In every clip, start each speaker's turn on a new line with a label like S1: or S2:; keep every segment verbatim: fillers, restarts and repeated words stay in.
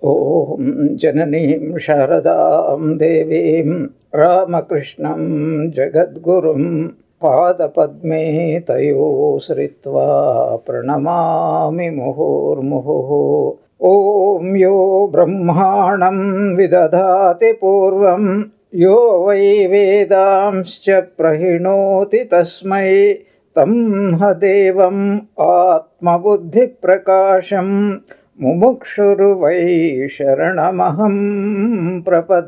S1: Om Jananim Sharadam Devim Ramakrishnan Jagadgurum Padapadme Tayo Sritva Pranamami Muhurmuhu. Om Yo Brahmanam Vidadhati Purvam Yo Vai Vedamscha Prahinoti Tasmai Tam Hadevam Atma Buddhi Prakasham Mumukshuru Vai Sharanamaham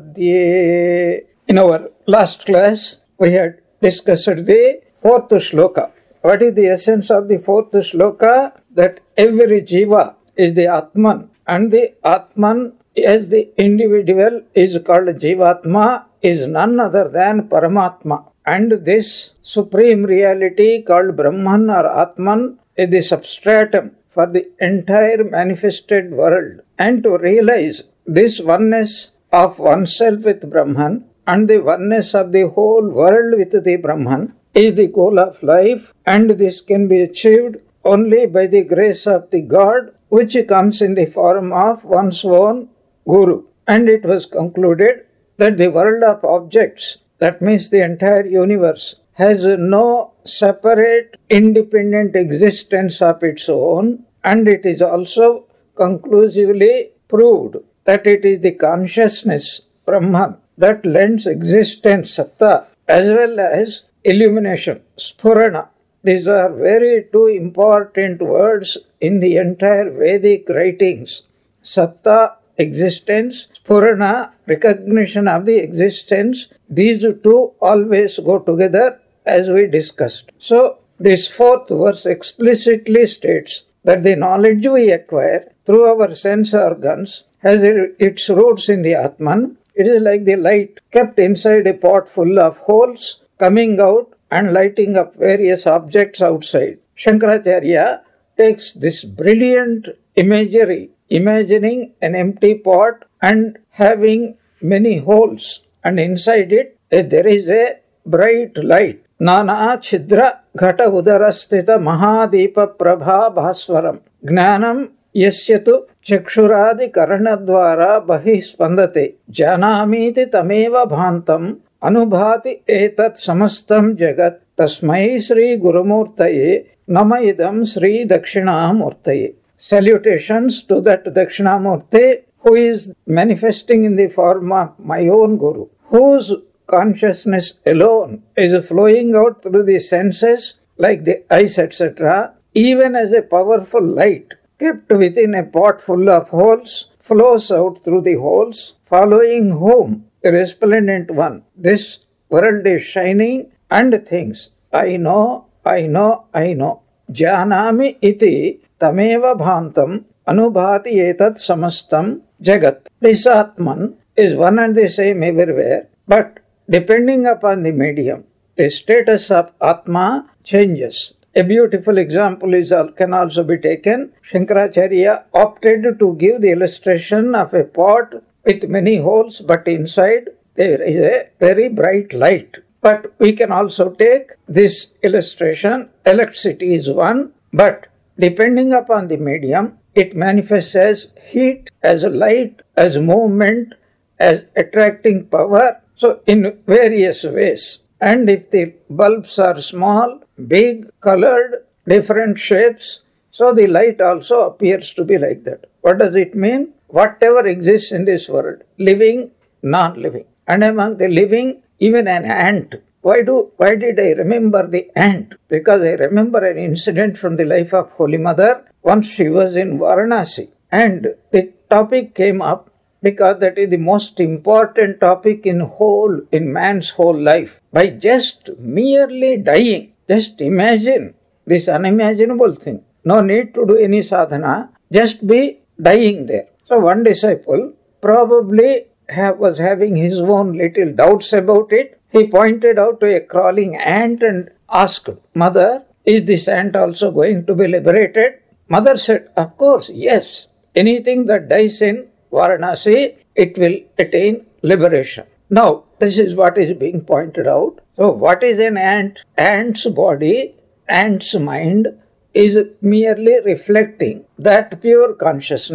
S1: Prapadye. In our last class, we had discussed the fourth shloka. What is the essence of the fourth shloka? That every jiva is the Atman, and the Atman as the individual is called Jivatma, is none other than Paramatma. And this supreme reality called Brahman or Atman is the substratum for the entire manifested world. And to realize this oneness of oneself with Brahman and the oneness of the whole world with the Brahman is the goal of life, and this can be achieved only by the grace of the God, which comes in the form of one's own Guru. And it was concluded that the world of objects, that means the entire universe, has no separate independent existence of its own, and it is also conclusively proved that it is the consciousness, Brahman, that lends existence, Satta, as well as illumination, Spurana. These are very two important words in the entire Vedic writings. Satta, existence; Spurana, recognition of the existence. These two always go together, as we discussed. So, this fourth verse explicitly states that the knowledge we acquire through our sense organs has its roots in the Atman. It is like the light kept inside a pot full of holes, coming out and lighting up various objects outside. Shankaracharya takes this brilliant imagery, imagining an empty pot and having many holes, and inside it there is a bright light. Nana Chidra Ghata Udarastita Mahadeepa Prabha Bhaswaram Gnanam Yasyatu Chakshuradi Karanadvara Bahi Spandate Janamiti Tameva Bhantam Anubhati Etat Samastam Jagat Tasmai Sri Gurumurtaye Namaidam Sri Dakshinamurtaye. Salutations to that Dakshinamurti who is manifesting in the form of my own Guru, whose consciousness alone is flowing out through the senses like the eyes, et cetera, even as a powerful light kept within a pot full of holes flows out through the holes, following whom? The resplendent one. This world is shining and thinks, I know, I know, I know. Janami iti tameva bhantam anubhati etat samastam jagat. This Atman is one and the same everywhere, but depending upon the medium, the status of Atma changes. A beautiful example is can also be taken. Shankaracharya opted to give the illustration of a pot with many holes, but inside there is a very bright light. But we can also take this illustration. Electricity is one, but depending upon the medium, it manifests as heat, as light, as movement, as attracting power. So in various ways. And if the bulbs are small, big, colored, different shapes, so the light also appears to be like that. What does it mean? Whatever exists in this world, living, non-living. And among the living, even an ant. Why do? Why did I remember the ant? Because I remember an incident from the life of Holy Mother. Once she was in Varanasi, and the topic came up because that is the most important topic in whole, in man's whole life. By just merely dying, just imagine this unimaginable thing. No need to do any sadhana, just be dying there. So one disciple probably have, was having his own little doubts about it. He pointed out to a crawling ant and asked, Mother, is this ant also going to be liberated? Mother said, of course, yes. Anything that dies in Varanasi, it will attain liberation. Now, this is what is being pointed out. So, what is an ant? Ant's body, ant's mind is merely reflecting that pure consciousness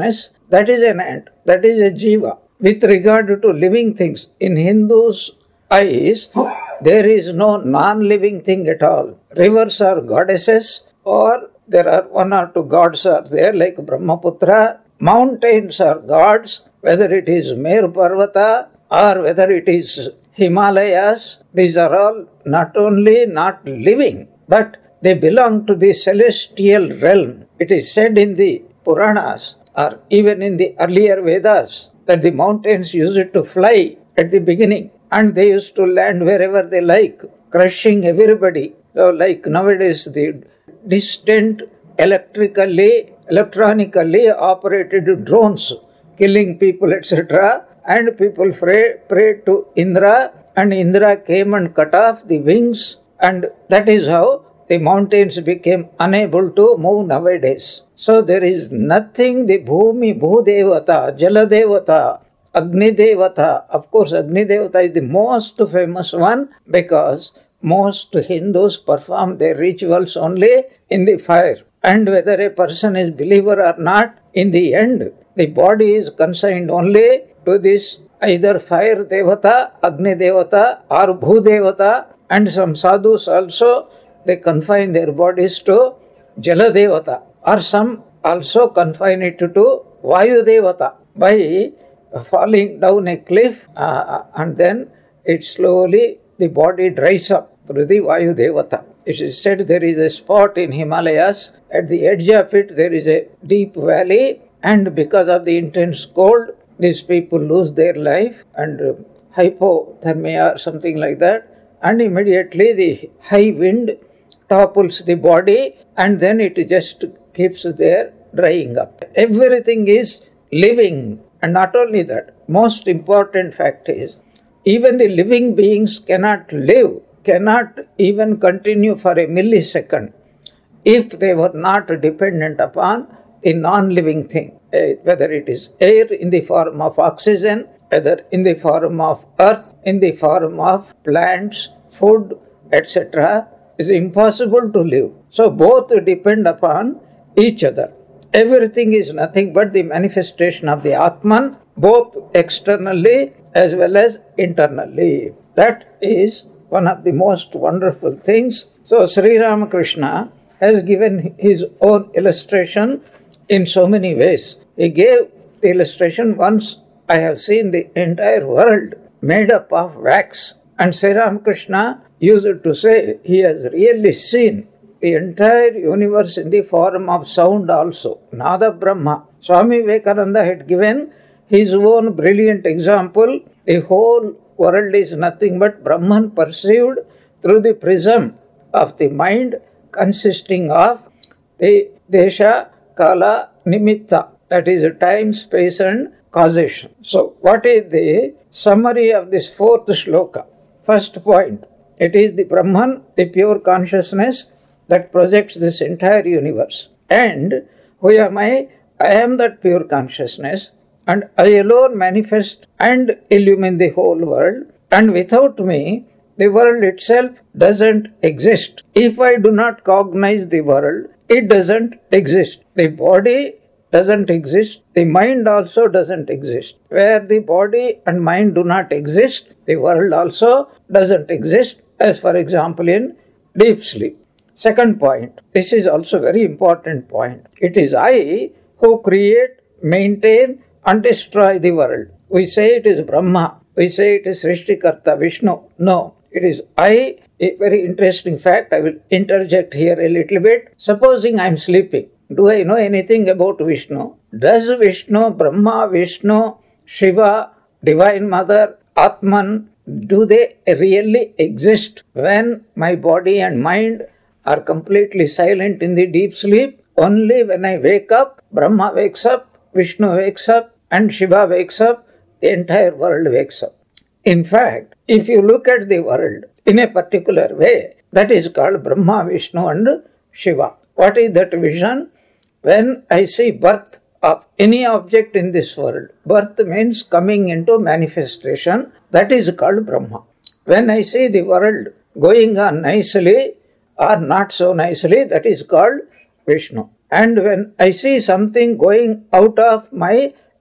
S1: that is an ant, that is a jiva. With regard to living things, in Hindus' eyes, there is no non-living thing at all. Rivers are goddesses, or there are one or two gods are there like Brahmaputra. Mountains are gods, whether it is Meru Parvata or whether it is Himalayas. These are all not only not living, but they belong to the celestial realm. It is said in the Puranas or even in the earlier Vedas that the mountains used to fly at the beginning and they used to land wherever they like, crushing everybody. So like nowadays the distant electrically, electronically operated drones killing people, et cetera. And people pray, prayed to Indra, and Indra came and cut off the wings, and that is how the mountains became unable to move nowadays. So there is nothing, the Bhumi, Bhudevata, Jaladevata, Agni Devata. Of course, Agni Devata is the most famous one because most Hindus perform their rituals only in the fire. And whether a person is believer or not, in the end, the body is consigned only to this either fire Devata, Agni Devata or Bhudevata, and some sadhus also, they confine their bodies to Jala Devata, or some also confine it to Vayu Devata by falling down a cliff uh, and then it slowly, the body dries up through the Vayu Devata. It is said there is a spot in Himalayas, at the edge of it there is a deep valley, and because of the intense cold, these people lose their life and uh, hypothermia or something like that, and immediately the high wind topples the body and then it just keeps there drying up. Everything is living, and not only that, most important fact is even the living beings cannot live, cannot even continue for a millisecond if they were not dependent upon a non-living thing, whether it is air in the form of oxygen, whether in the form of earth, in the form of plants, food, et cetera, is impossible to live. So both depend upon each other. Everything is nothing but the manifestation of the Atman, both externally as well as internally. That is one of the most wonderful things. So Sri Ramakrishna has given his own illustration in so many ways. He gave the illustration once, I have seen the entire world made up of wax. And Sri Ramakrishna used to say he has really seen the entire universe in the form of sound also. Nada Brahma. Swami Vivekananda had given his own brilliant example. The whole world is nothing but Brahman perceived through the prism of the mind consisting of the Desha, Kala, Nimitta. That is time, space and causation. So what is the summary of this fourth shloka? First point, it is the Brahman, the pure consciousness that projects this entire universe. And who am I? I am that pure consciousness, and I alone manifest and illumine the whole world, and without me, the world itself doesn't exist. If I do not cognize the world, it doesn't exist. The body doesn't exist. The mind also doesn't exist. Where the body and mind do not exist, the world also doesn't exist, as for example in deep sleep. Second point, this is also a very important point. It is I who create, maintain and destroy the world. We say it is Brahma. We say it is Srishtikarta, Vishnu. No, it is I. A very interesting fact, I will interject here a little bit. Supposing I am sleeping, do I know anything about Vishnu? Does Vishnu, Brahma, Vishnu, Shiva, Divine Mother, Atman, do they really exist when my body and mind are completely silent in the deep sleep? Only when I wake up, Brahma wakes up, Vishnu wakes up, and Shiva wakes up, the entire world wakes up. In fact, if you look at the world in a particular way, that is called Brahma, Vishnu and Shiva. What is that vision? When I see birth of any object in this world, birth means coming into manifestation, that is called Brahma. When I see the world going on nicely or not so nicely, that is called Vishnu. And when I see something going out of my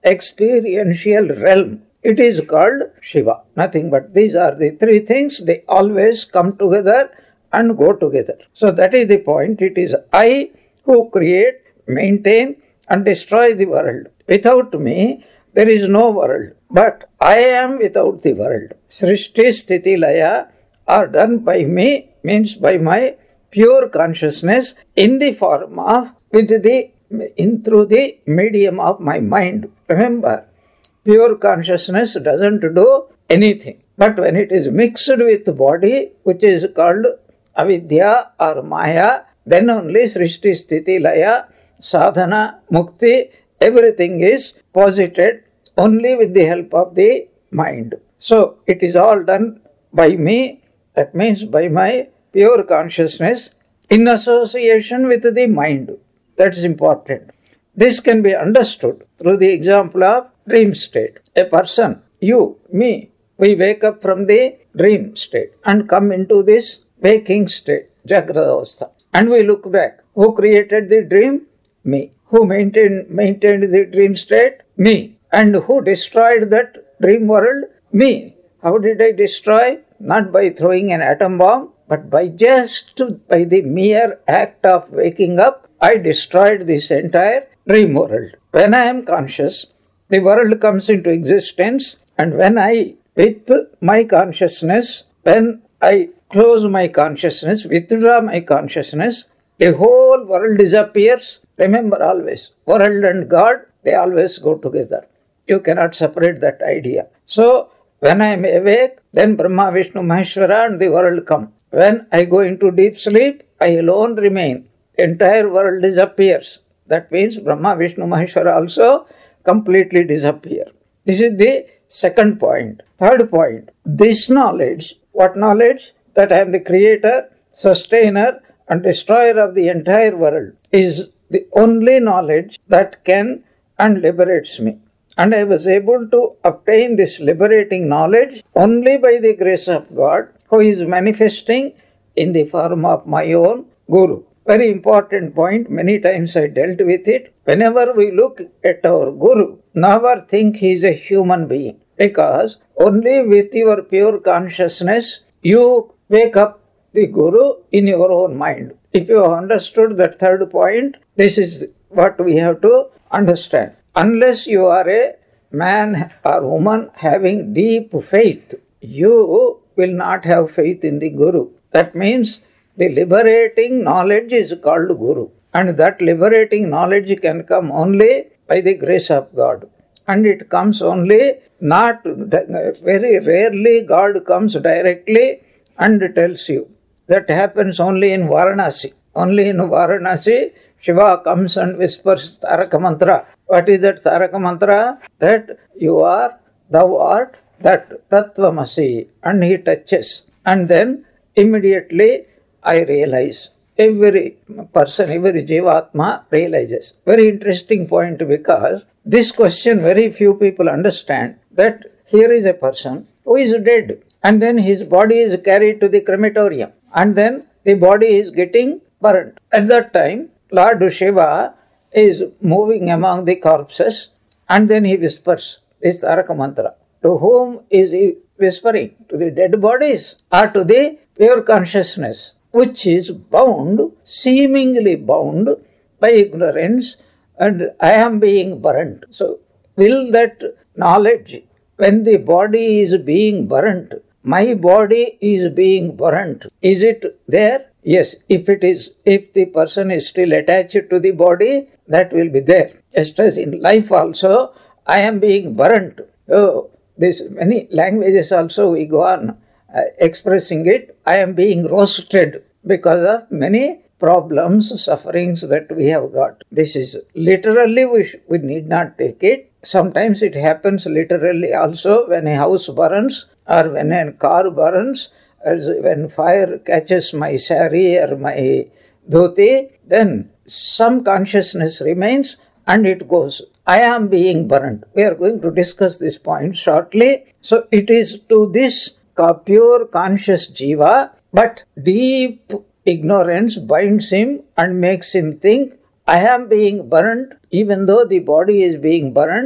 S1: experiential realm. It is called Shiva. Nothing but these are the three things. They always come together and go together. So that is the point. It is I who create, maintain and destroy the world. Without me, there is no world. But I am without the world. Srishti, Sthiti, Laya are done by me, means by my pure consciousness in the form of, with the, in through the medium of my mind. Remember, pure consciousness doesn't do anything. But when it is mixed with the body, which is called avidya or maya, then only Srishti, Sthiti, Laya, sadhana, mukti, everything is posited only with the help of the mind. So it is all done by me, that means by my pure consciousness in association with the mind. That is important. This can be understood through the example of dream state. A person, you, me, we wake up from the dream state and come into this waking state, Jagrata Avastha. And we look back. Who created the dream? Me. Who maintained, maintained the dream state? Me. And who destroyed that dream world? Me. How did I destroy? Not by throwing an atom bomb, but by just by the mere act of waking up, I destroyed this entire dream world. When I am conscious, the world comes into existence, and when I, with my consciousness, when I close my consciousness, withdraw my consciousness, the whole world disappears. Remember always, world and God, they always go together. You cannot separate that idea. So, when I am awake, then Brahma, Vishnu, Maheshwara and the world come. When I go into deep sleep, I alone remain. The entire world disappears. That means Brahma, Vishnu, Maheshwara also completely disappear. This is the second point. Third point, this knowledge, what knowledge? That I am the creator, sustainer and destroyer of the entire world is the only knowledge that can and liberates me. And I was able to obtain this liberating knowledge only by the grace of God, who is manifesting in the form of my own Guru. Very important point, many times I dealt with it. Whenever we look at our Guru, never think he is a human being, because only with your pure consciousness you wake up the Guru in your own mind. If you have understood that third point, this is what we have to understand. Unless you are a man or woman having deep faith, you will not have faith in the Guru. That means the liberating knowledge is called Guru. And that liberating knowledge can come only by the grace of God. And it comes only, not very rarely God comes directly and tells you. That happens only in Varanasi. Only in Varanasi, Shiva comes and whispers Taraka Mantra. What is that Taraka Mantra? That you are, thou art, that Tattvamasi. And he touches. And then immediately I realize. Every person, every Jivatma realizes. Very interesting point, because this question very few people understand, that here is a person who is dead and then his body is carried to the crematorium and then the body is getting burnt. At that time, Lord Shiva is moving among the corpses and then he whispers this Taraka Mantra. To whom is he whispering? To the dead bodies or to the pure consciousness, which is bound, seemingly bound by ignorance, and I am being burnt. So, will that knowledge, when the body is being burnt, my body is being burnt, is it there? Yes, if it is, if the person is still attached to the body, that will be there. Just as in life also, I am being burnt. Oh, this many languages also we go on uh, expressing it. I am being roasted because of many problems, sufferings that we have got. This is literally, we, sh- we need not take it. Sometimes it happens literally also when a house burns or when a car burns, as when fire catches my sari or my dhoti, then some consciousness remains and it goes. I am being burnt. We are going to discuss this point shortly. So it is to this pure conscious jiva, but deep ignorance binds him and makes him think, I am being burnt, even though the body is being burnt,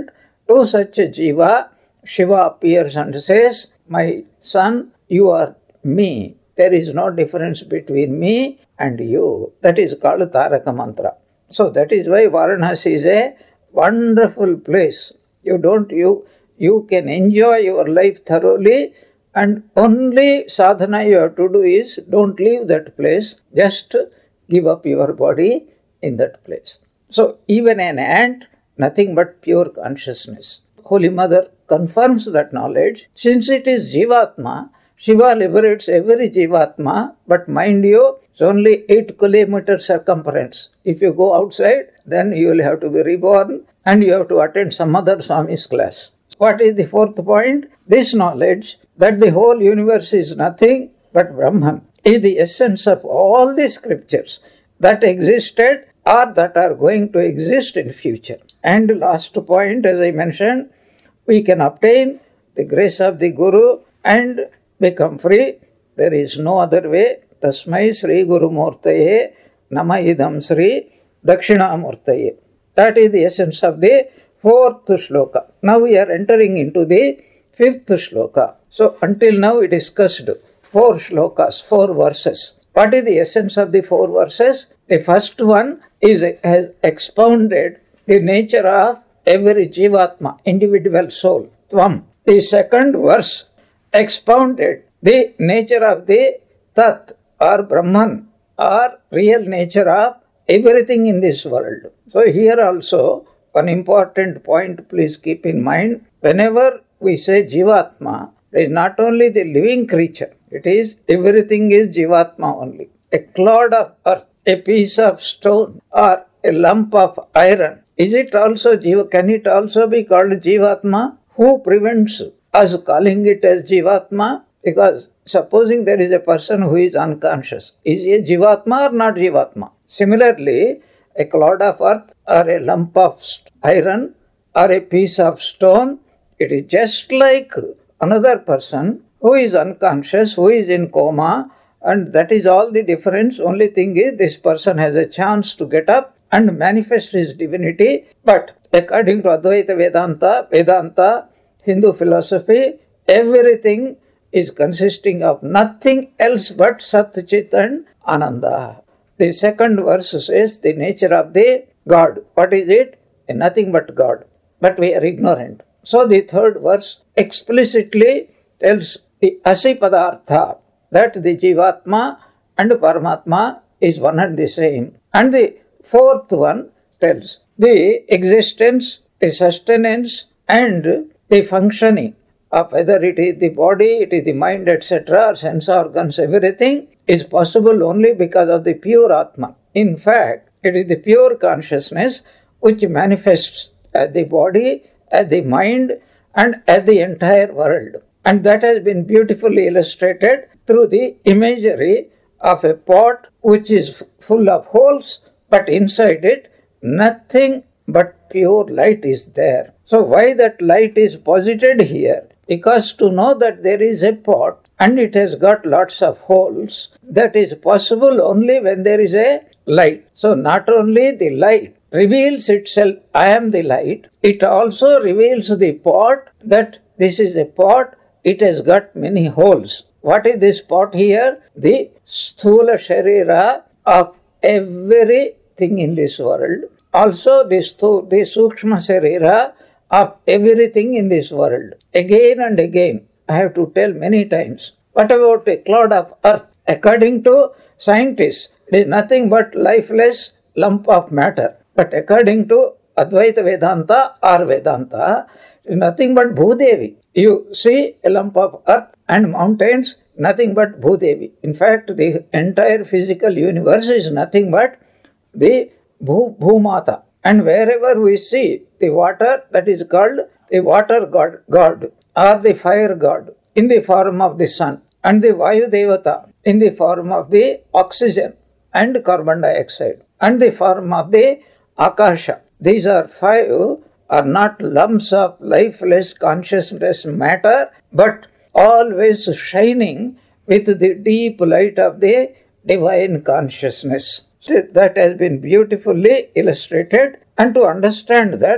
S1: to such a jiva, Shiva appears and says, my son, you are me. There is no difference between me and you. That is called Taraka Mantra. So that is why Varanasi is a wonderful place. You don't, you, you can enjoy your life thoroughly, and only sadhana you have to do is don't leave that place, just give up your body in that place. So even an ant, nothing but pure consciousness. Holy Mother confirms that knowledge. Since it is Jivatma, Shiva liberates every Jivatma, but mind you, it's only eight kilometer circumference. If you go outside, then you will have to be reborn and you have to attend some other Swami's class. What is the fourth point? This knowledge that the whole universe is nothing but Brahman is the essence of all the scriptures that existed or that are going to exist in future. And last point, as I mentioned, we can obtain the grace of the Guru and become free. There is no other way. Tasmai Sri Guru Murtaye Nama Idam Sri Dakshina Murtaye. That is the essence of the fourth shloka. Now we are entering into the fifth shloka. So until now we discussed four shlokas, four verses. What is the essence of the four verses? The first one is has expounded the nature of every Jivatma, individual soul, Tvam. The second verse expounded the nature of the Tat or Brahman or real nature of everything in this world. So here also one important point please keep in mind. Whenever we say Jivatma, it is not only the living creature, it is everything is Jivatma only. A clod of earth, a piece of stone or a lump of iron. Is it also Jiva? Can it also be called Jivatma? Who prevents us calling it as Jivatma? Because supposing there is a person who is unconscious, is he a Jivatma or not Jivatma? Similarly, a clod of earth or a lump of iron or a piece of stone, it is just like another person who is unconscious, who is in coma, and that is all the difference. Only thing is this person has a chance to get up and manifest his divinity. But according to Advaita Vedanta, Vedanta, Hindu philosophy, everything is consisting of nothing else but Sat Chit and Ananda. The second verse says the nature of the God. What is it? Nothing but God. But we are ignorant. So the third verse explicitly tells the Asi Padartha, that the Jivatma and Paramatma is one and the same. And the fourth one tells the existence, the sustenance and the functioning of whether it is the body, it is the mind, et cetera, or sense organs, everything is possible only because of the pure Atma. In fact, it is the pure consciousness which manifests as the body, as the mind, and as the entire world. And that has been beautifully illustrated through the imagery of a pot which is full of holes, but inside it nothing but pure light is there. So why that light is posited here? Because to know that there is a pot and it has got lots of holes, that is possible only when there is a light. So not only the light reveals itself, I am the light, it also reveals the pot that this is a pot, it has got many holes. What is this pot here? The Sthula Sharira of everything in this world. Also the, stu- the Sukshma Sharira of everything in this world. Again and again, I have to tell many times. What about a clod of earth? According to scientists, it is nothing but lifeless lump of matter. But according to Advaita Vedanta or Vedanta, it is nothing but Bhudevi. You see a lump of earth and mountains, nothing but Bhudevi. In fact, the entire physical universe is nothing but the Bhu, Bhumata. And wherever we see the water, that is called the water god, god or the fire god in the form of the sun, and the Vayu Devata in the form of the oxygen and carbon dioxide, and the form of the Akasha. These are five are not lumps of lifeless consciousness matter, but always shining with the deep light of the divine consciousness. That has been beautifully illustrated, and to understand that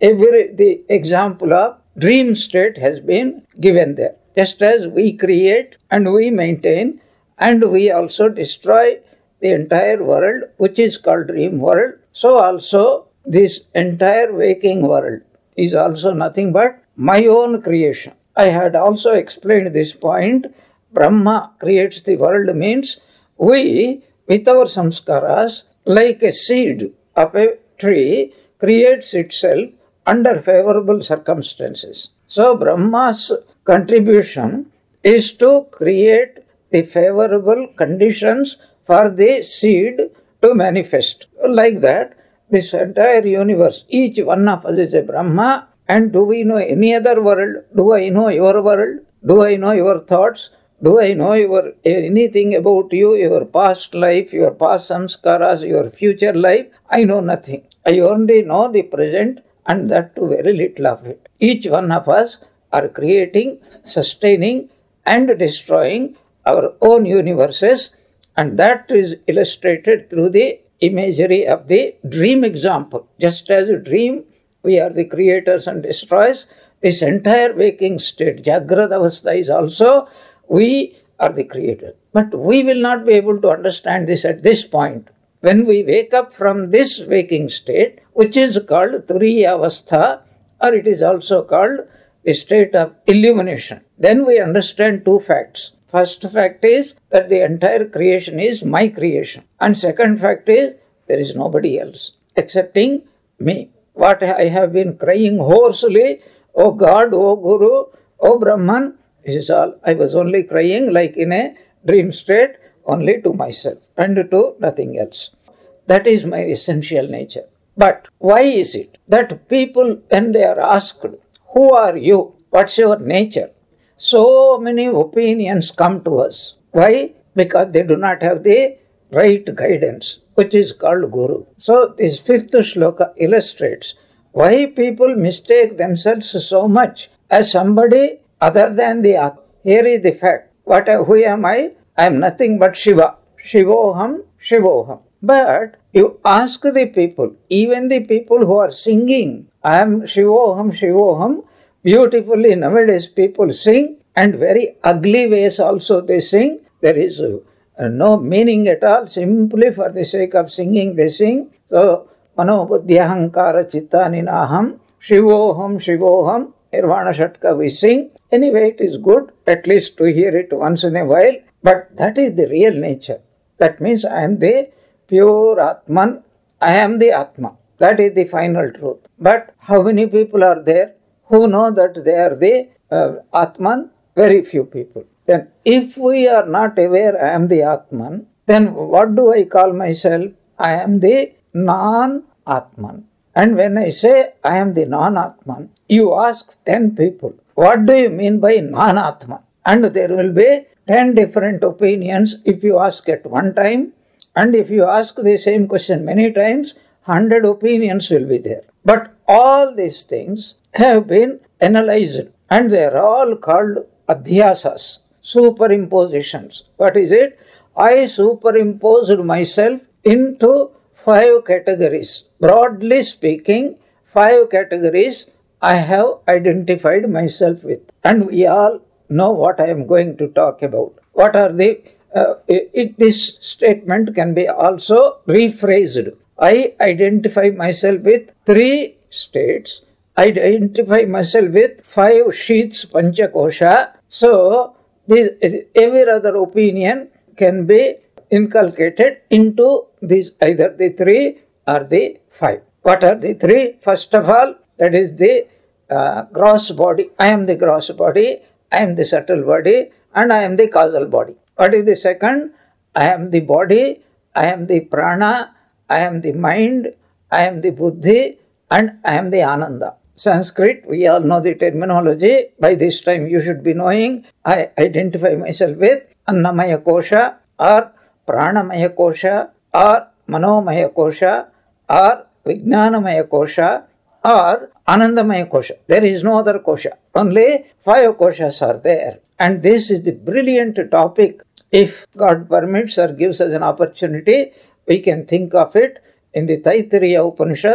S1: every the example of dream state has been given there. Just as we create and we maintain and we also destroy the entire world, which is called dream world, so also this entire waking world is also nothing but my own creation. I had also explained this point. Brahma creates the world means we, with our samskaras, like a seed of a tree, creates itself under favorable circumstances. So Brahma's contribution is to create the favorable conditions for the seed to manifest. Like that, this entire universe, each one of us is a Brahma. And do we know any other world? Do I know your world? Do I know your thoughts? Do I know your anything about you, your past life, your past samskaras, your future life? I know nothing. I only know the present, and that too very little of it. Each one of us are creating, sustaining, and destroying our own universes, and that is illustrated through the imagery of the dream example. Just as a dream, we are the creators and destroyers. This entire waking state, Jagrata Avastha, is also we are the creators. But we will not be able to understand this at this point. When we wake up from this waking state, which is called Turiya Avastha, or it is also called the state of illumination, then we understand two facts. First fact is that the entire creation is my creation. And second fact is there is nobody else excepting me. What I have been crying hoarsely, oh God, oh Guru, oh Brahman, this is all. I was only crying like in a dream state, only to myself and to nothing else. That is my essential nature. But why is it that people, when they are asked, who are you? What's your nature? So many opinions come to us. Why? Because they do not have the right guidance, which is called Guru. So this fifth shloka illustrates why people mistake themselves so much as somebody other than the Atma. Here is the fact. What, who am I? I am nothing but Shiva. Shivoham, Shivoham. But you ask the people, even the people who are singing, I am Shivoham, Shivoham, beautifully nowadays people sing, and very ugly ways also they sing. There is uh, no meaning at all, simply for the sake of singing they sing. So, Mano Buddhyahankara Chittaninaham, Shivoham, Shivoham, Nirvana Shatka we sing. Anyway, it is good at least to hear it once in a while, but that is the real nature. That means I am the pure Atman, I am the Atma. That is the final truth. But how many people are there who know that they are the uh, Atman? Very few people. Then if we are not aware I am the Atman, then what do I call myself? I am the non-Atman. And when I say I am the non-Atman, you ask ten people, what do you mean by non-Atman? And there will be ten different opinions if you ask at one time. And if you ask the same question many times, one hundred opinions will be there. But all these things have been analyzed, and they are all called adhyasas, superimpositions. What is it? I superimposed myself into five categories. Broadly speaking, five categories I have identified myself with. And we all know what I am going to talk about. What are the, uh, it, this statement can be also rephrased. I identify myself with three states. I identify myself with five sheets, Panchakosha. So, this, every other opinion can be inculcated into these, either the three or the five. What are the three? First of all, that is the uh, gross body. I am the gross body, I am the subtle body, and I am the causal body. What is the second? I am the body, I am the prana, I am the mind, I am the buddhi, and I am the ananda. Sanskrit, we all know the terminology. By this time you should be knowing. I identify myself with Annamaya Kosha or Pranamaya Kosha or Manomaya Kosha or Vijnanamaya Kosha or Anandamaya Kosha. There is no other Kosha. Only five Koshas are there. And this is the brilliant topic. If God permits or gives us an opportunity, we can think of it in the Taittiriya Upanishad,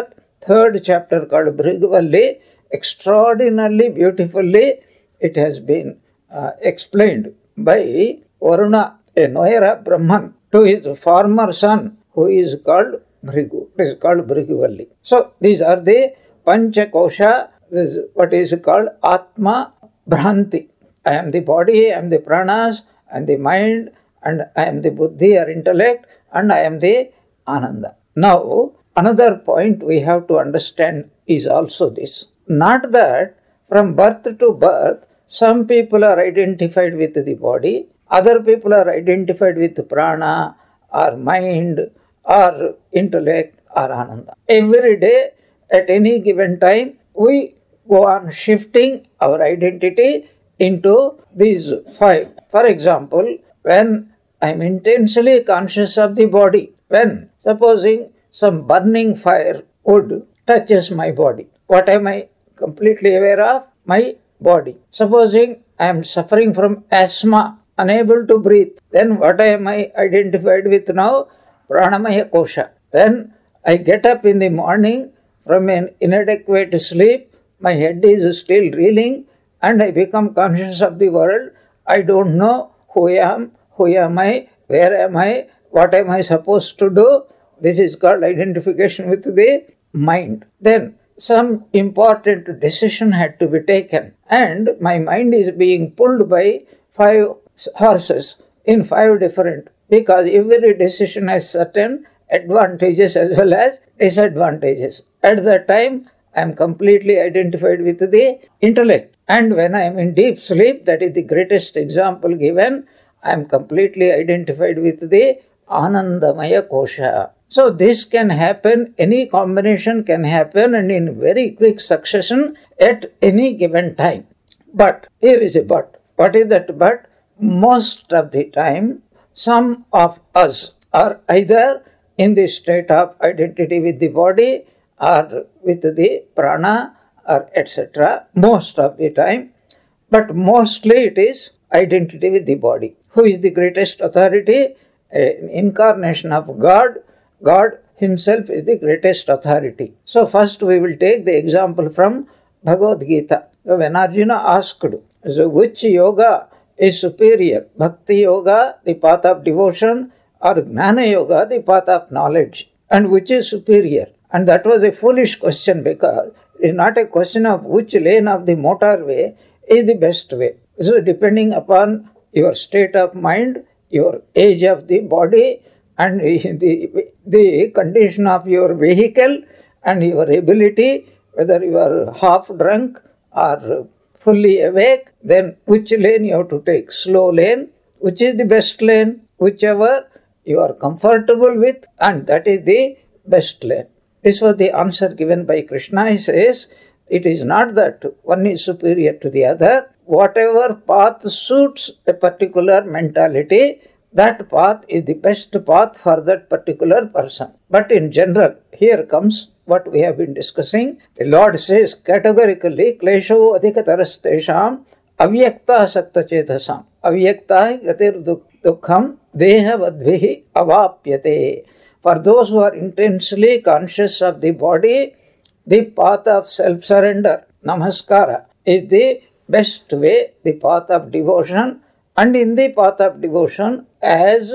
S1: third chapter called Bhrigavalli, extraordinarily beautifully it has been uh, explained by Varuna, a Noyara Brahman, to his former son, who is called Bhrigu. It is called Bhrigavalli. So these are the Panchakosha, this is what is called Atma Bhranti. I am the body, I am the pranas, I am the mind, and I am the buddhi or intellect, and I am the Ananda. Now, another point we have to understand is also this. Not that from birth to birth, some people are identified with the body, other people are identified with prana, or mind, or intellect, or Ananda. Every day, at any given time, we go on shifting our identity into these five. For example, when I am intensely conscious of the body, when supposing some burning fire wood touches my body, what am I completely aware of? My body. Supposing I am suffering from asthma, unable to breathe, then what am I identified with now? Pranamaya Kosha. When I get up in the morning from an inadequate sleep, my head is still reeling, and I become conscious of the world. I don't know who I am, who am I, where am I, what am I supposed to do. This is called identification with the mind. Then some important decision had to be taken, and my mind is being pulled by five horses in five different, because every decision has certain advantages as well as disadvantages. At that time, I am completely identified with the intellect. And when I am in deep sleep, that is the greatest example given, I am completely identified with the Anandamaya Kosha. So this can happen, any combination can happen, and in very quick succession at any given time. But, here is a but. What is that but? Most of the time, some of us are either in the state of identity with the body, or with the prana, or et cetera, most of the time. But mostly it is identity with the body. Who is the greatest authority? An incarnation of God. God himself is the greatest authority. So first we will take the example from Bhagavad Gita. So when Arjuna asked, so which yoga is superior? Bhakti yoga, the path of devotion, or Gnana yoga, the path of knowledge? And which is superior? And that was a foolish question, because it is not a question of which lane of the motorway is the best way. So depending upon your state of mind, your age of the body, and the, the condition of your vehicle, and your ability, whether you are half drunk or fully awake, then which lane you have to take? Slow lane, which is the best lane? Whichever you are comfortable with, and that is the best lane. This was the answer given by Krishna. He says, it is not that one is superior to the other. Whatever path suits a particular mentality, that path is the best path for that particular person. But in general, here comes what we have been discussing. The Lord says categorically, klesho adhikatarastesham avyakta sakta chetasam avyakta gatir dukkham deha vadvihi avapyate. For those who are intensely conscious of the body, the path of self-surrender, namaskara, is the best way, the path of devotion. And in the path of devotion, as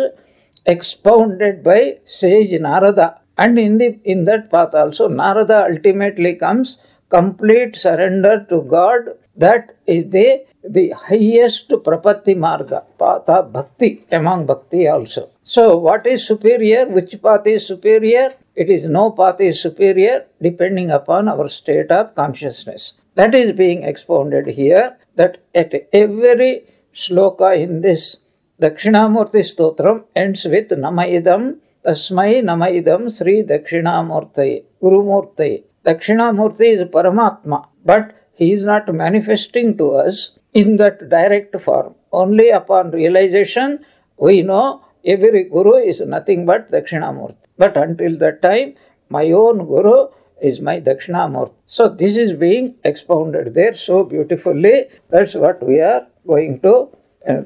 S1: expounded by sage Narada, and in the in that path also, Narada ultimately comes complete surrender to God. That is the, the highest prapatti marga, path of bhakti, among bhakti also. So what is superior? Which path is superior? It is no path is superior, depending upon our state of consciousness. That is being expounded here, that at every shloka in this Dakshinamurti Stotram ends with Namaidam Tasmai Namaidam Sri Dakshinamurti Gurumurti. Dakshinamurti is Paramatma, but he is not manifesting to us in that direct form. Only upon realization we know every Guru is nothing but Dakshinamurti. But until that time, my own Guru is my Dakshinamurti. So this is being expounded there so beautifully. That's what we are going to uh,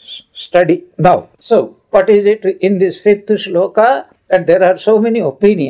S1: study now. So what is it in this fifth shloka? That there are so many opinions.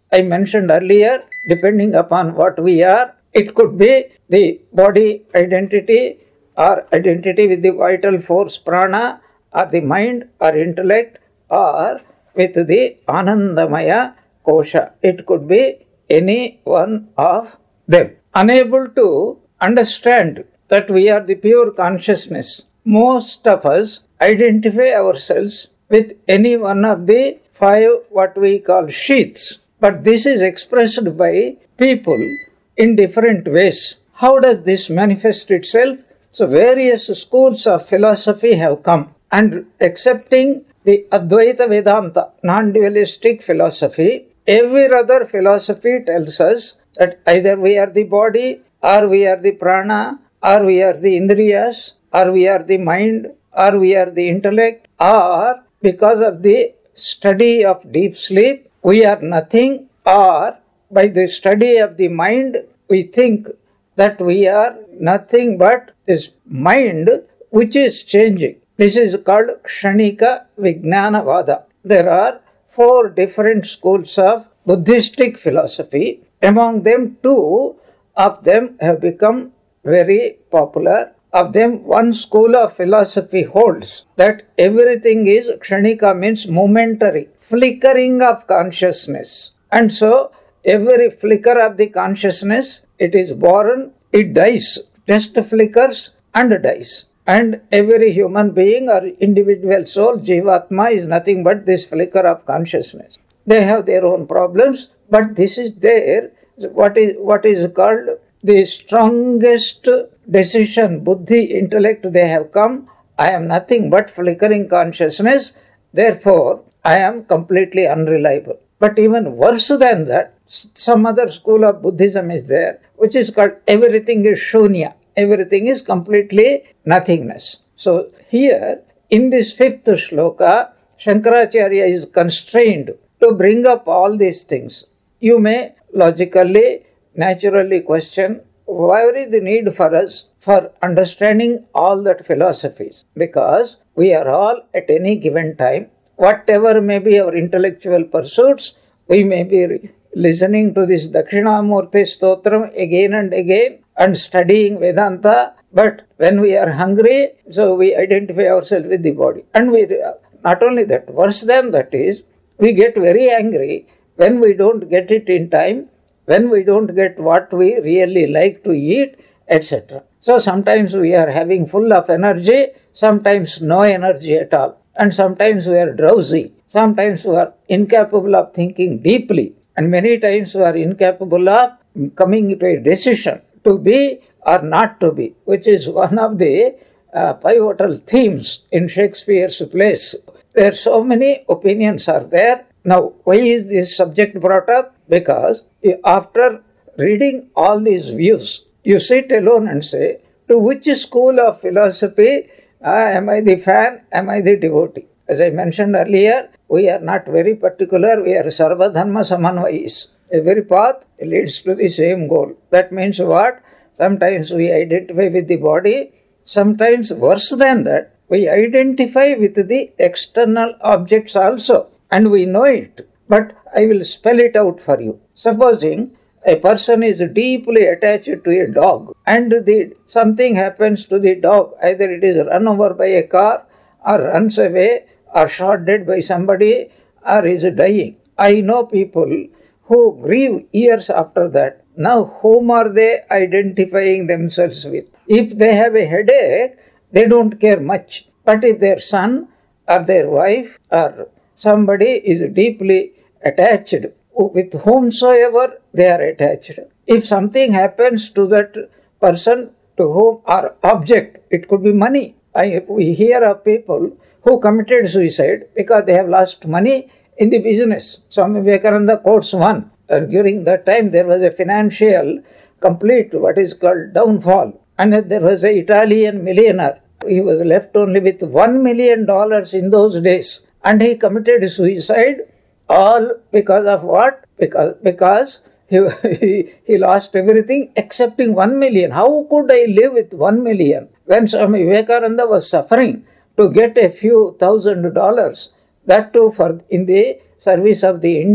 S1: I mentioned earlier, depending upon what we are, it could be the body identity or identity with the vital force prana, or the mind or intellect, or with the Anandamaya kosha. It could be any one of them. Unable to understand that we are the pure consciousness, most of us identify ourselves with any one of the five what we call sheaths. But this is expressed by people in different ways. How does this manifest itself? So various schools of philosophy have come, and accepting the Advaita Vedanta, non-dualistic philosophy, every other philosophy tells us that either we are the body, or we are the prana, or we are the indriyas, or we are the mind, or we are the intellect, or because of the study of deep sleep, we are nothing, or by the study of the mind, we think that we are nothing but this mind which is changing. This is called Kshanika Vijnanavada. There are four different schools of Buddhistic philosophy. Among them, two of them have become very popular. Of them, one school of philosophy holds that everything is Kshanika, means momentary, flickering of consciousness. And so, every flicker of the consciousness, it is born, it dies, just flickers and dies. And every human being or individual soul, Jivatma, is nothing but this flicker of consciousness. They have their own problems, but this is their, what is, what is called the strongest decision, buddhi, intellect they have come. I am nothing but flickering consciousness, therefore I am completely unreliable. But even worse than that, some other school of Buddhism is there, which is called everything is shunya. Everything is completely nothingness. So here, in this fifth shloka, Shankaracharya is constrained to bring up all these things. You may logically, naturally question, why is the need for us for understanding all that philosophies? Because we are all at any given time, whatever may be our intellectual pursuits, we may be listening to this Dakshinamurti Stotram again and again and studying Vedanta, but when we are hungry, so we identify ourselves with the body. And we, not only that, worse than that is, we get very angry when we don't get it in time, when we don't get what we really like to eat, et cetera. So sometimes we are having full of energy, sometimes no energy at all, and sometimes we are drowsy, sometimes we are incapable of thinking deeply, and many times we are incapable of coming to a decision to be or not to be, which is one of the uh, pivotal themes in Shakespeare's plays. There are so many opinions are there. Now, why is this subject brought up? Because after reading all these views, you sit alone and say, to which school of philosophy uh, am I the fan, am I the devotee? As I mentioned earlier, we are not very particular, we are Sarva Dharma Samanvayis. Every path leads to the same goal. That means what? Sometimes we identify with the body, sometimes worse than that, we identify with the external objects also, and we know it. But I will spell it out for you. Supposing a person is deeply attached to a dog, and the something happens to the dog, either it is run over by a car, or runs away, or shot dead by somebody, or is dying. I know people who grieve years after that. Now, whom are they identifying themselves with? If they have a headache, they don't care much. But if their son or their wife or somebody is deeply attached, with whomsoever they are attached, if something happens to that person to whom or object, it could be money. I, we hear of people who committed suicide because they have lost money in the business. Swami Vivekananda quotes one. And during that time there was a financial complete what is called downfall. And there was an Italian millionaire. He was left only with one million dollars in those days. And he committed suicide all because of what? Because, because he, he, he lost everything excepting one million. How could I live with one million? When Swami Vivekananda was suffering to get a few thousand dollars, that too for in the service of the India,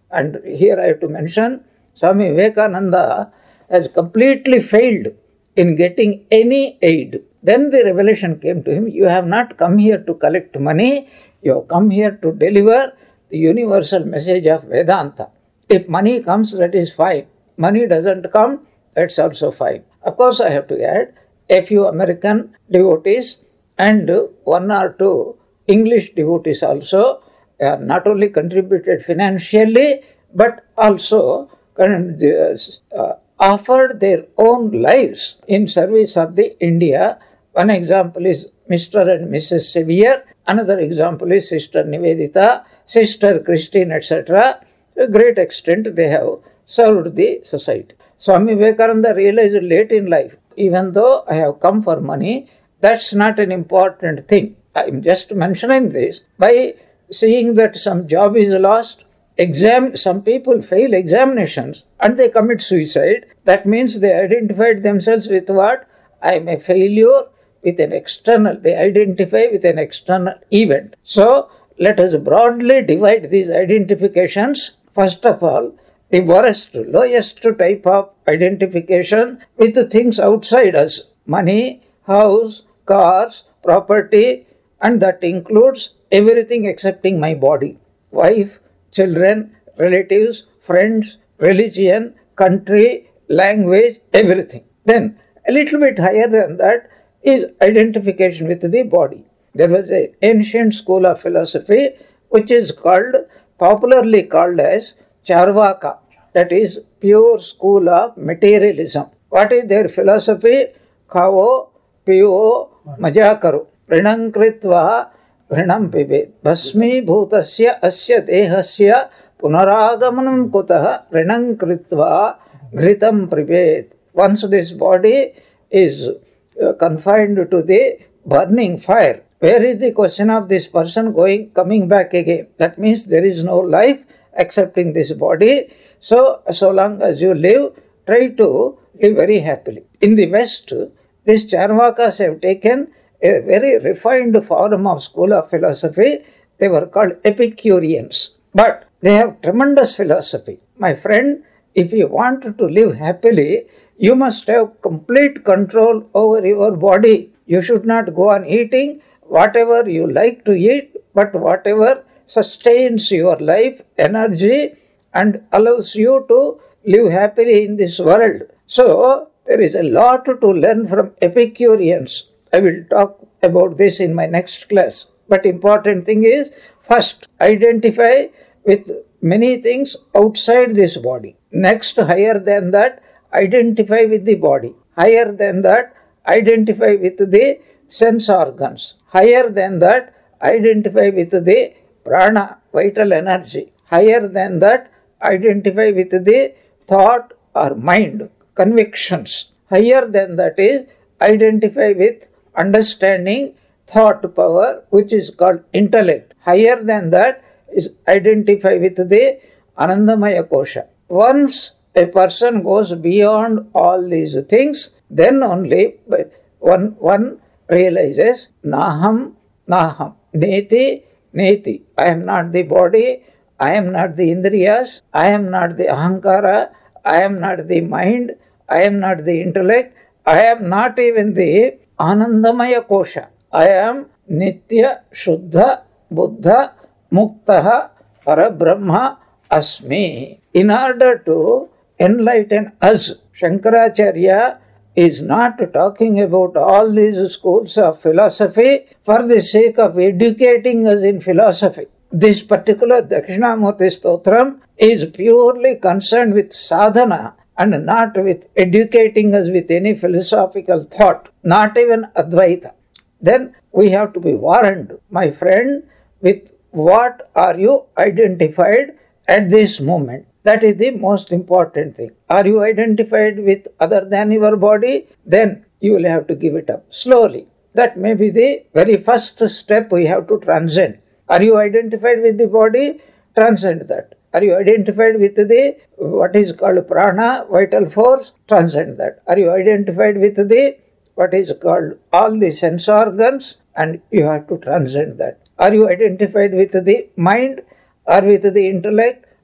S1: And here I have to mention, Swami Vivekananda has completely failed in getting any aid. Then the revelation came to him, you have not come here to collect money, you have come here to deliver the universal message of Vedanta. If money comes, that is fine. Money doesn't come, that's also fine. Of course, I have to add, a few American devotees and one or two English devotees also uh, not only contributed financially, but also uh, offered their own lives in service of the India. One example is Mister and Missus Sevier. Another example is Sister Nivedita, Sister Christine, et cetera. To a great extent, they have served the society. Swami Vivekananda realized late in life, even though I have come for money, that's not an important thing. I am just mentioning this by seeing that some job is lost, exam, some people fail examinations and they commit suicide. That means they identified themselves with what? I am a failure with an external, they identify with an external event. So, let us broadly divide these identifications. First of all, the worst, lowest type of identification with the things outside us. Money, house, cars, property, and that includes everything excepting my body. Wife, children, relatives, friends, religion, country, language, everything. Then, a little bit higher than that is identification with the body. There was an ancient school of philosophy which is called, popularly called as Charvaka, that is pure school of materialism. What is their philosophy? Khavo, piyo, maja karo, rinam kritva, ghrinam pibet, bhasmi bhutasya asya dehasya punaragamanam kutaha rinam kritva ghritam pibet. Once this body is uh, confined to the burning fire, where is the question of this person going, coming back again? That means there is no life excepting this body. So, so long as you live, try to live very happily. In the West, these Charvakas have taken a very refined form of school of philosophy. They were called Epicureans. But they have tremendous philosophy. My friend, if you want to live happily, you must have complete control over your body. You should not go on eating whatever you like to eat, but whatever sustains your life, energy, and allows you to live happily in this world. So, there is a lot to learn from Epicureans. I will talk about this in my next class. But important thing is, first, identify with many things outside this body. Next, higher than that, identify with the body. Higher than that, identify with the sense organs. Higher than that, identify with the prana, vital energy. Higher than that, identify with the thought or mind, convictions. Higher than that is identify with understanding, thought power, which is called intellect. Higher than that is identify with the Anandamaya Kosha. Once a person goes beyond all these things, then only one, one realizes Naham, Naham, Neti, Neti. I am not the body, I am not the Indriyas, I am not the Ahankara, I am not the mind, I am not the intellect, I am not even the Anandamaya Kosha. I am Nitya, Shuddha, Buddha, Muktaha, Parabrahma, Asmi. In order to enlighten us, Shankaracharya is not talking about all these schools of philosophy for the sake of educating us in philosophy. This particular Dakshinamurti Stotram is purely concerned with sadhana and not with educating us with any philosophical thought, not even Advaita. Then we have to be warned, my friend, with what are you identified at this moment. That is the most important thing. Are you identified with other than your body? Then you will have to give it up slowly. That may be the very first step we have to transcend. Are you identified with the body? Transcend that. Are you identified with the what is called prana, vital force? Transcend that. Are you identified with the what is called all the sense organs? And you have to transcend that. Are you identified with the mind or with the intellect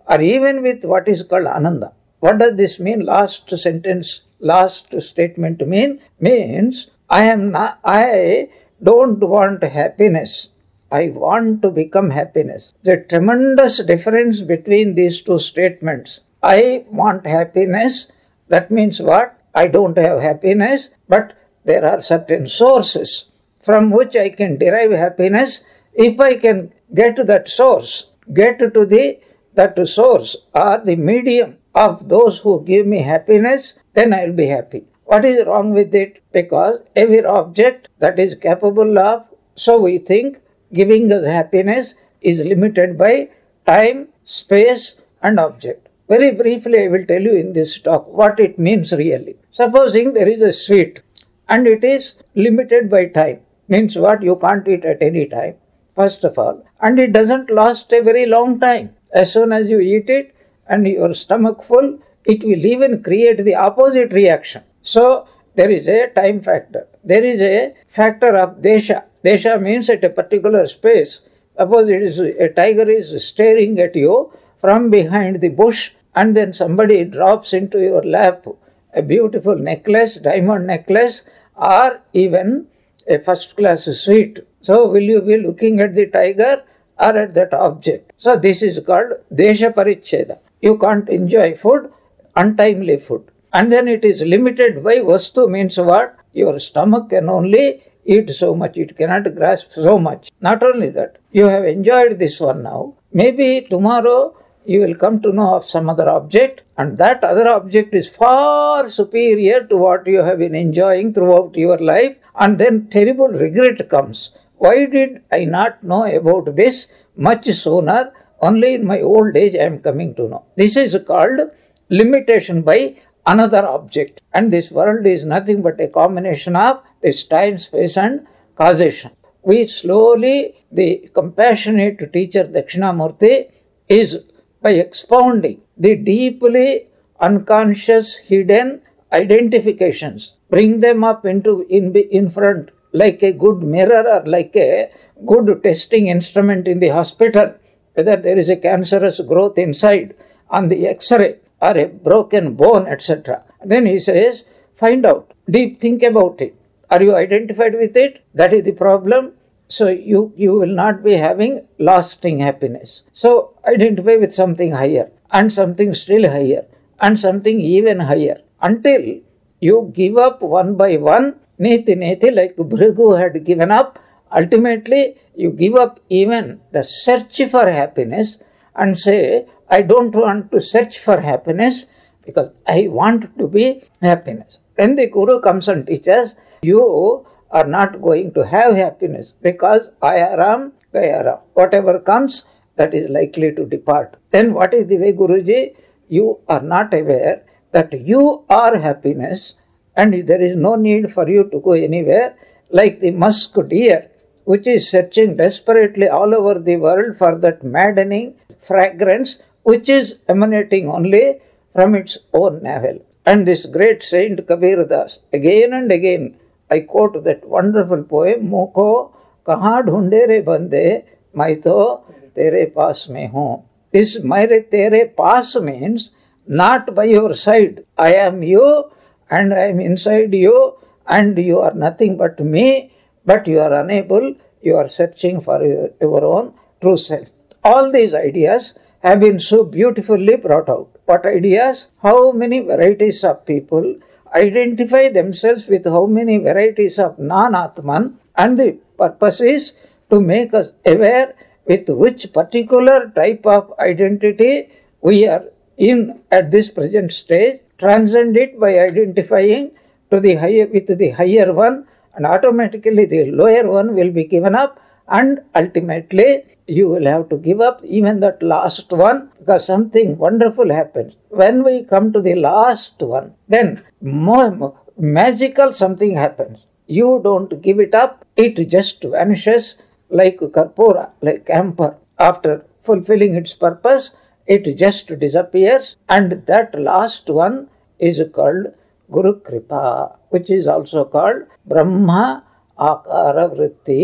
S1: or even with what is called Ananda. What does this mean? Last sentence, last statement mean? Means I am not, I don't want happiness. I want to become happiness. There's a tremendous difference between these two statements. I want happiness. That means what? I don't have happiness, but there are certain sources from which I can derive happiness. If I can get to that source, get to the that source or the medium of those who give me happiness, then I will be happy. What is wrong with it? Because every object that is capable of, so we think, giving us happiness is limited by time, space and object. Very briefly I will tell you in this talk what it means really. Supposing there is a sweet and it is limited by time. Means what? You can't eat at any time, first of all. And it doesn't last a very long time. As soon as you eat it and your stomach full, it will even create the opposite reaction. So there is a time factor. There is a factor of desha. Desha means at a particular space. Suppose it is a tiger is staring at you from behind the bush and then somebody drops into your lap a beautiful necklace, diamond necklace, or even a first class sweet. So will you be looking at the tiger or at that object? So this is called desha paricheda. You can't enjoy food, untimely food. And then it is limited by vastu means what? Your stomach can only eat so much. It cannot grasp so much. Not only that, you have enjoyed this one now. Maybe tomorrow you will come to know of some other object, and that other object is far superior to what you have been enjoying throughout your life, and then terrible regret comes. Why did I not know about this much sooner? Only in my old age I am coming to know. This is called limitation by another object. And this world is nothing but a combination of this time, space and causation. We slowly, the compassionate teacher Dakshinamurti is by expounding the deeply unconscious hidden identifications, bring them up into in, in front like a good mirror or like a good testing instrument in the hospital, whether there is a cancerous growth inside on the X-ray or a broken bone, et cetera. Then he says, find out, deep think about it. Are you identified with it? That is the problem. So you, you will not be having lasting happiness. So identify with something higher and something still higher and something even higher until you give up one by one, neti neti, like Bhrigu had given up. Ultimately, you give up even the search for happiness and say, I don't want to search for happiness because I want to be happiness. Then the Guru comes and teaches, you are not going to have happiness because ayaram, gayaram. Whatever comes, that is likely to depart. Then what is the way, Guruji? You are not aware that you are happiness and there is no need for you to go anywhere, like the musk deer, which is searching desperately all over the world for that maddening fragrance which is emanating only from its own navel. And this great saint Kabir Das, again and again, I quote that wonderful poem, Moko kahan dhunde re bande, mai to tere paas mein hoon. This mere tere paas means not by your side. I am you and I am inside you and you are nothing but me, but you are unable, you are searching for your, your own true self. All these ideas have been so beautifully brought out. What ideas? How many varieties of people identify themselves with how many varieties of non-Atman, and the purpose is to make us aware with which particular type of identity we are in at this present stage, transcend it by identifying to the higher with the higher one, and automatically the lower one will be given up, and ultimately you will have to give up even that last one, because something wonderful happens. When we come to the last one, then more magical something happens. You don't give it up, it just vanishes like karpura, like camphor. After fulfilling its purpose, it just disappears, and that last one is called Guru Kripa, which is also called Brahma Akara Vritti,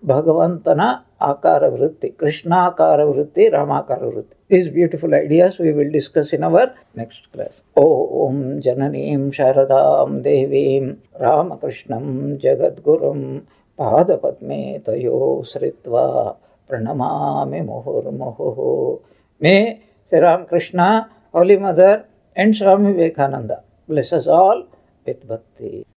S1: ಭಗವಂತನ ಆಕಾರ ವೃತ್ತಿ, ಕೃಷ್ಣಾಕಾರ ವೃತ್ತಿ, ರಾಮಾಕಾರ ವೃತ್ತಿ. These beautiful ideas we will discuss in our next class. Om Jananeem Sharadam Devim Ramakrishnam Jagadgurum Padapadme Tayo Sritva Pranamami Muhurmuhu. May Sri Ramakrishna, Holy Mother and Swami Vivekananda bless us all with bhakti.